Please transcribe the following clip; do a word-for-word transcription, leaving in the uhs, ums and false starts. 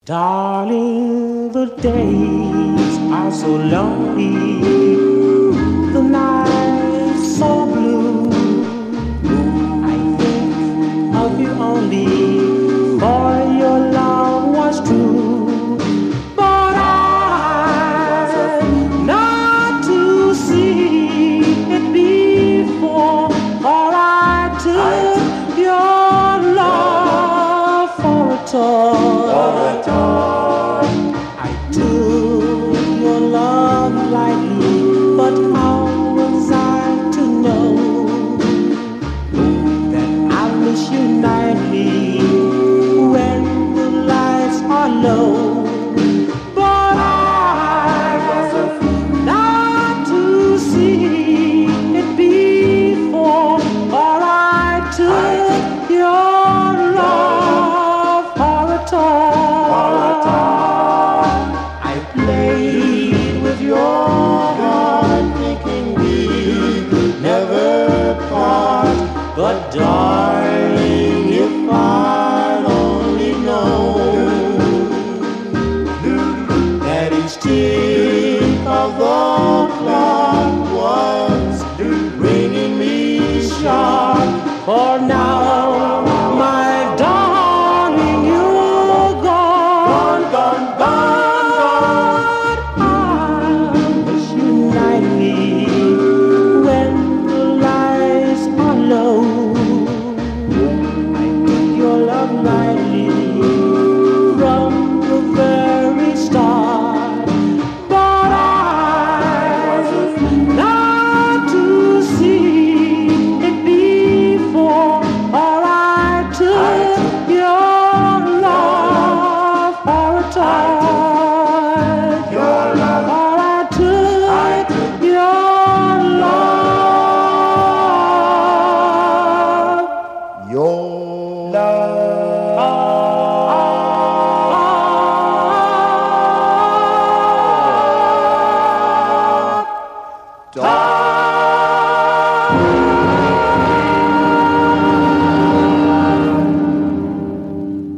Darling, the days are so lonely, the nights so blue. I think of you only, for your love was true. But I'm not to see it before, for I took your love for a toy. I took your love lightly, but how was I to know that I'll miss you nightly when the lights are low? But I was not to see it before, for I took your love for a toy. Played with your heart, thinking we'd never part. But darling, if I'd only known that each tick of the clock was bringing me sharp. For now, my darling, you're gone, gone, gone. Love.